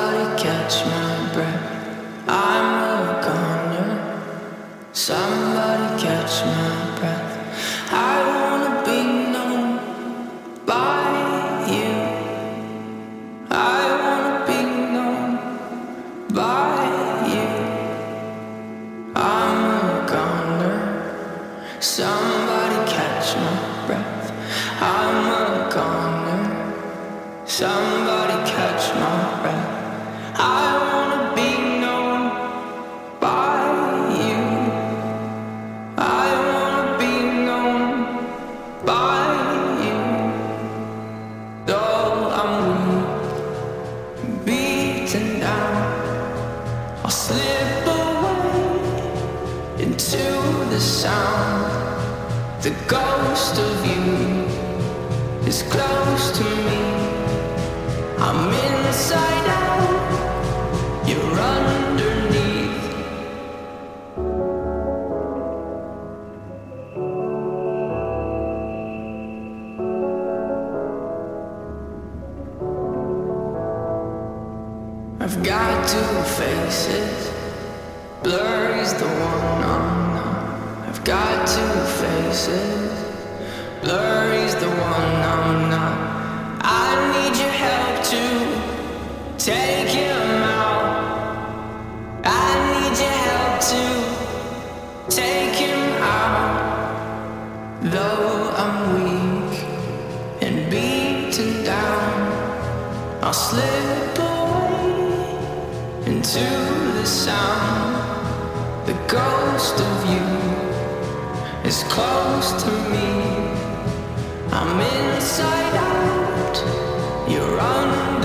Somebody catch my breath. I'm a goner. Somebody catch my breath. I wanna be known by you. I wanna be known by you. I'm a goner. Somebody catch my breath. I'm a goner. Somebody catch my breath. I wanna be known by you. I wanna be known by you. Though I'm weak, beaten down, I'll slip away into the sound. The ghost of you is close to me. I'm inside out, you're underneath. I've got two faces, blurry's the one I'm not. I've got two faces, blurry's the one I'm not. I need your help to take him out. I need your help to take him out. Though I'm weak and beaten down, I'll slip away into the sound. The ghost of you is close to me. I'm inside out, you're under.